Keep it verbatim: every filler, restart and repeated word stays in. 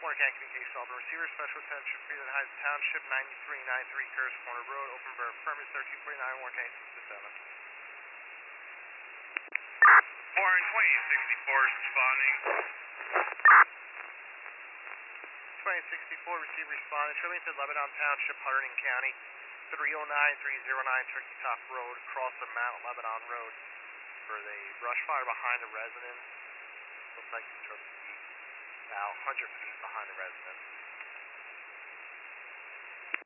Warner County Communications Officer. Receiver Special Attention Freeland Heights Township ninety-three ninety-three Curtis Corner Road, Open Burn, permit thirteen forty-nine, Warner County six seven. Warren twenty sixty-four responding. twenty sixty-four, receiver responding. Trillingston, Lebanon Township, Harding County, three oh nine, three oh nine Turkey Top Road, across the Mount Lebanon Road for the brush fire behind the residence. Looks like it's about one hundred feet behind the residence.